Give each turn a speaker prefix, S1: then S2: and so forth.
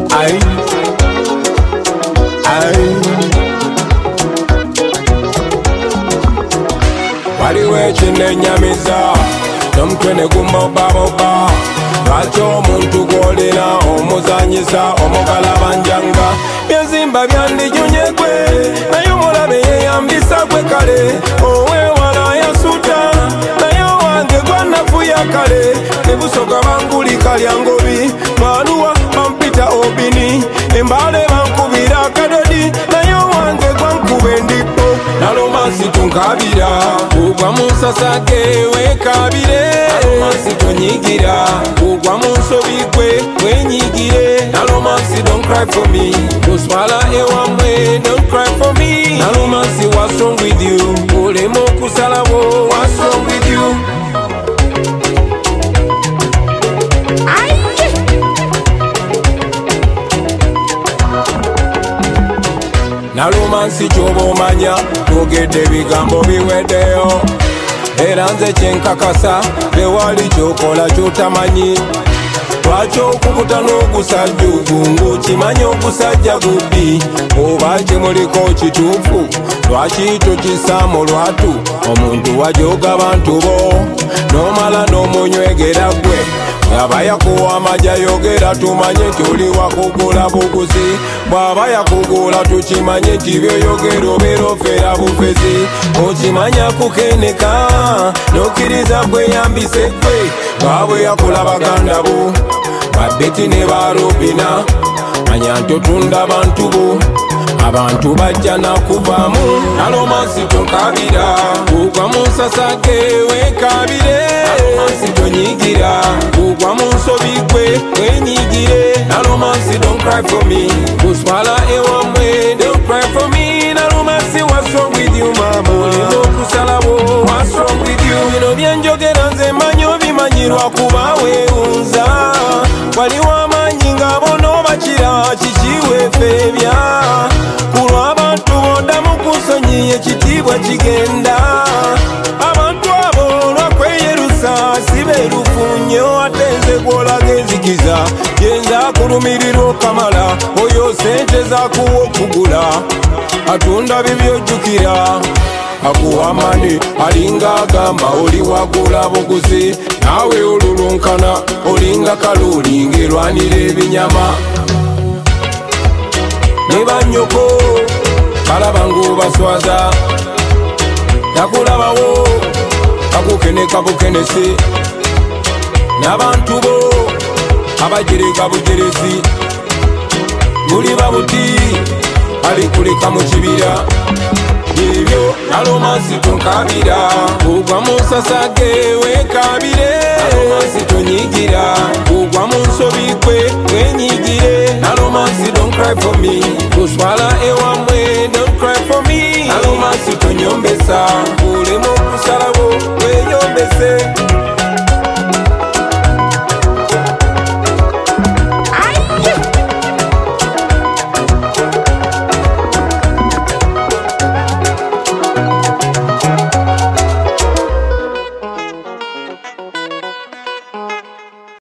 S1: Aye. Waliwo ekinenyamiza n'omutwe ne gumobamoba lwaki omuntu gw'olina omuzanyisa omugalabanjanga byenzimba byandinyonye gwe naye omulabe yeyambisa gwe kale owewala yasuta naye owange gwanafuya kale ebusoga bangulika lyangobi mwaluwa bampita obini embale bankubira akadodi naye owange gwankuba endipo nalomasi tunkabira kugwa mu nsasage wekabire nalomasi tonyigira kugwa mu nsobi gwe wenyigire nalomasi don't cry for me kuswala ewamwe don't cry for me nalomasi what's wrong with you olema okusalawo what's wrong with you nalumansi kyoba omanya twogedde ebigambo biweddeyo era nze kyenkakasa tewali kyokola kyotamanyi lwaki okukuta n'ogusajja ng'okimanyi ogusajja gubbi oba kimuliko kituufu lwaki tokisaamu lwatu omuntu wajoga bantu bo n'omala n'omunywegera gwe bw'aba yakuwa amajja yogera tumanye nti oli wakugula buguzi bw'aba yakugula tukimanye nti byoyogera obeera ofeera bufezi okimanya kukeneka n'okkiriza bweyambise gwe bwabwe yakula baganda bo babeti ne barobina manya nti otunda abantu bo abantu bajja nakuvaamu nalomasi tonkabira kugwa mu nsasage wekabire nalomasi tonyigira kugwa mu nsobi gwe wenyigire nalomasi don't cry for me kuswala ewamwe don't cry for me nalomasi what's wrong with you mama olina okusalawo what's wrong with you bino byenjogera nze manyi obimanyirwa kuba weewunza waliwo amanyi nga bono bakira kikiweefeebya kulw'abantu boddamu kusonyi ekitiibwa kigenda abantu abo lwakweyerusa sibeerufu nnyo ate nze gw'olaga enzikiza yenza kulumirirwa okamala oyo sente zakuwa okugula atunda bibyojjukira akuwa mani alinga agamba oli wagula buguzi naawe olulunkana olinga kaluuli ng'erwanira ebinyama ne bannyoko balaba ng'obaswaza nakulabawo kakukeneka bukenesi n'abantu bo abajereka bujeresi buli babuti alikuleka mu kibira ebyo nalomasi tonkabira kugwa mu nsasage wekabire nalomasi tonyigira kugwa mu nsobi gwe wenyigire nalomasi don't cry for me kuswala ewamwe